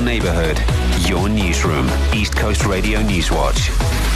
neighbourhood, your newsroom. East Coast Radio Newswatch.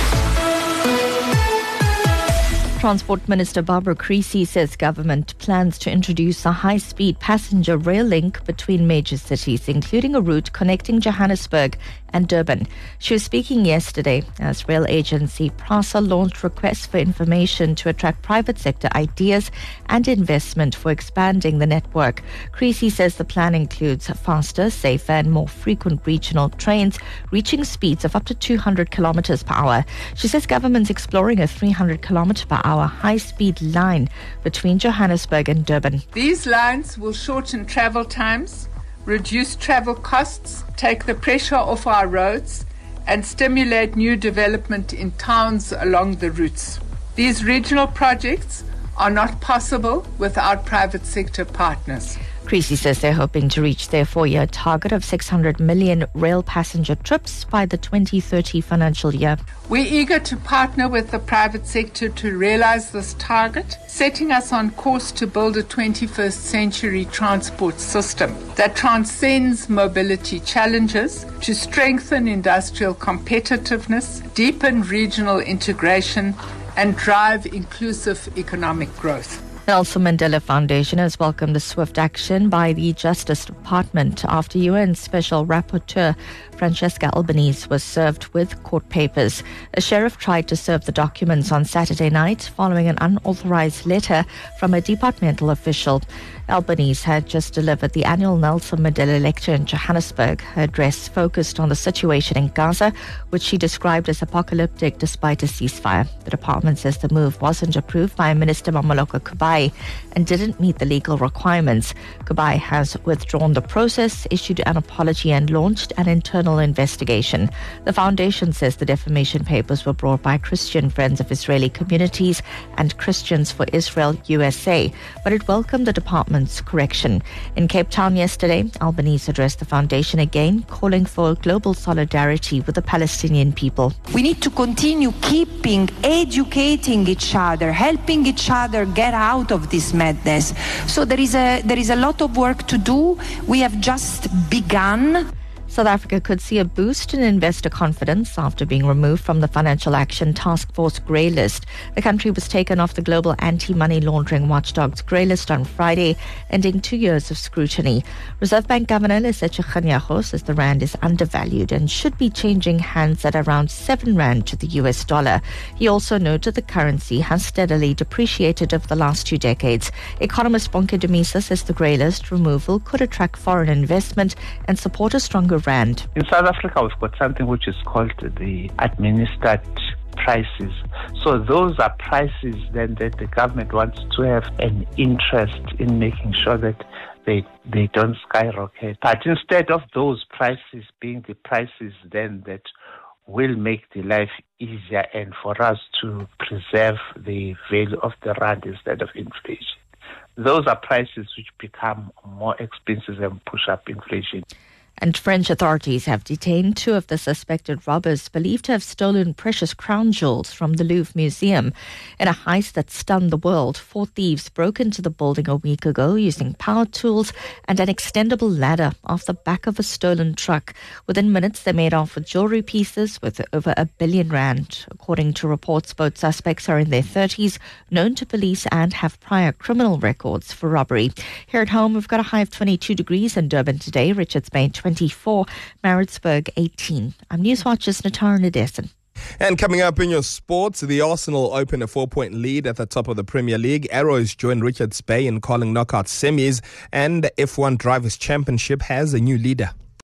Transport Minister Barbara Creecy says government plans to introduce a high-speed passenger rail link between major cities, including a route connecting Johannesburg and Durban. She was speaking yesterday as rail agency PRASA launched requests for information to attract private sector ideas and investment for expanding the network. Creecy says the plan includes faster, safer and more frequent regional trains reaching speeds of up to 200 kilometers per hour. She says government's exploring a 300 kilometer per hour high-speed line between Johannesburg and Durban. These lines will shorten travel times, reduce travel costs, take the pressure off our roads, and stimulate new development in towns along the routes. These regional projects are not possible without private sector partners. Creecy says they're hoping to reach their 4-year target of 600 million rail passenger trips by the 2030 financial year. We're eager to partner with the private sector to realize this target, setting us on course to build a 21st century transport system that transcends mobility challenges, to strengthen industrial competitiveness, deepen regional integration, and drive inclusive economic growth. Nelson Mandela Foundation has welcomed the swift action by the Justice Department after UN Special Rapporteur Francesca Albanese was served with court papers. A sheriff tried to serve the documents on Saturday night following an unauthorized letter from a departmental official. Albanese had just delivered the annual Nelson Mandela lecture in Johannesburg. Her address focused on the situation in Gaza, which she described as apocalyptic despite a ceasefire. The department says the move wasn't approved by Minister Mamoloko Kubai and didn't meet the legal requirements. Kubai has withdrawn the process, issued an apology and launched an internal investigation. The foundation says the defamation papers were brought by Christian Friends of Israeli Communities and Christians for Israel USA, but it welcomed the department's correction. In Cape Town yesterday, Albanese addressed the foundation again, calling for global solidarity with the Palestinian people. We need to continue keeping educating each other, helping each other get out of this madness. So there is a lot of work to do. We have just begun. South Africa could see a boost in investor confidence after being removed from the Financial Action Task Force grey list. The country was taken off the global anti-money laundering watchdog's grey list on Friday, ending 2 years of scrutiny. Reserve Bank Governor Lesetja Kganyago says the rand is undervalued and should be changing hands at around 7 rand to the US dollar. He also noted the currency has steadily depreciated over the last 2 decades. Economist Bonke Dumisa says the grey list removal could attract foreign investment and support a stronger rand. In South Africa, we've got something which is called the administered prices. So those are prices then that the government wants to have an interest in making sure that they don't skyrocket. But instead of those prices being the prices then that will make the life easier and for us to preserve the value of the rand instead of inflation, those are prices which become more expensive and push up inflation. And French authorities have detained 2 of the suspected robbers believed to have stolen precious crown jewels from the Louvre Museum. In a heist that stunned the world, 4 thieves broke into the building a week ago using power tools and an extendable ladder off the back of a stolen truck. Within minutes, they made off with jewelry pieces worth over R1 billion. According to reports, both suspects are in their 30s, known to police and have prior criminal records for robbery. Here at home, we've got a high of 22 degrees in Durban today, Richards Bay 24, Maritzburg 18. I'm Newswatch's Natara Nadesan. And coming up in your sports, the Arsenal open a 4-point lead at the top of the Premier League. Arrows join Richards Bay in calling knockout semis, and the F1 Drivers' Championship has a new leader.